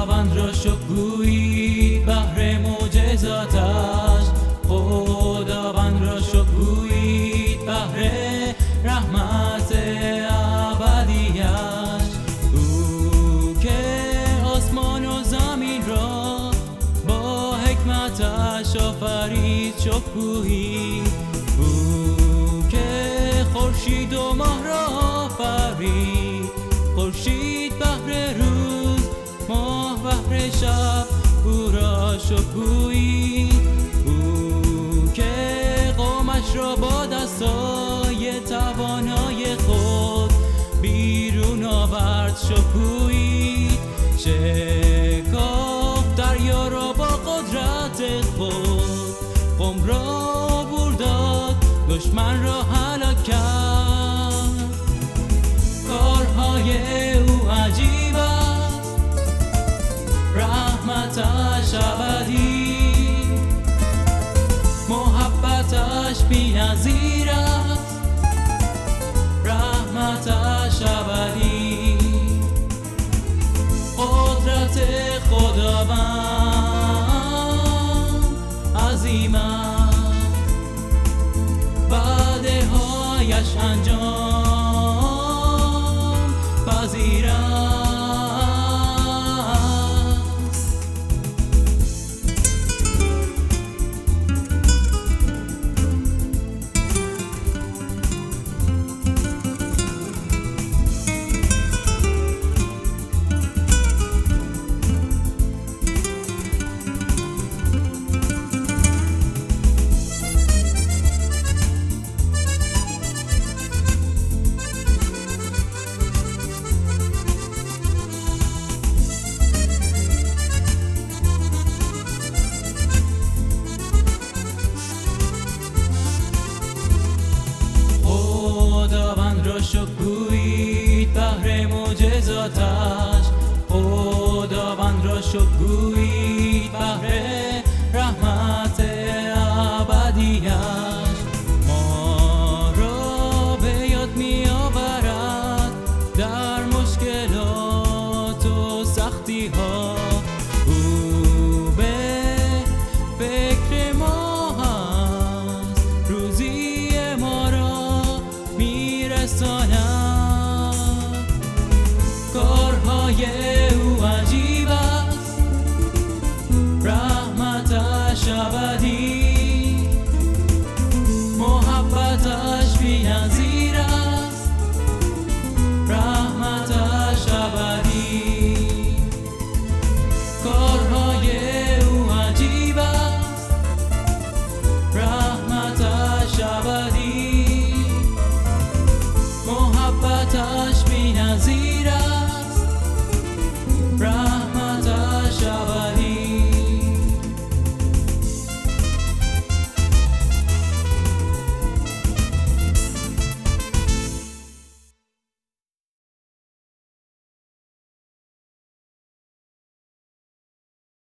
خداوند را شکر گویید بهر معجزاتش، خداوند را شکر گویید بهر رحمت ابدیش. او که آسمان و زمین را با حکمتش آفرید شکر گویید. او که خورشید و ماه را آفرید، خورشید بهر روز، ماه بهر شب، او را شکر گویید. او که قومش را با دستای توانای خود بیرون آورد شکر گویید. شکافت دریا را با قدرت خود، قوم را عبور داد، دشمن را هلاک کرد. کارهای او عجیب است، رحمتش ابدی، محبتش بی‌نظیر است، رحمتش ابدی. قدرت خداوند عظیم است، وعده هایش انجام پذیر است. خداوند را شکر گویید بهر معجزاتش، خداوند را شکر گویید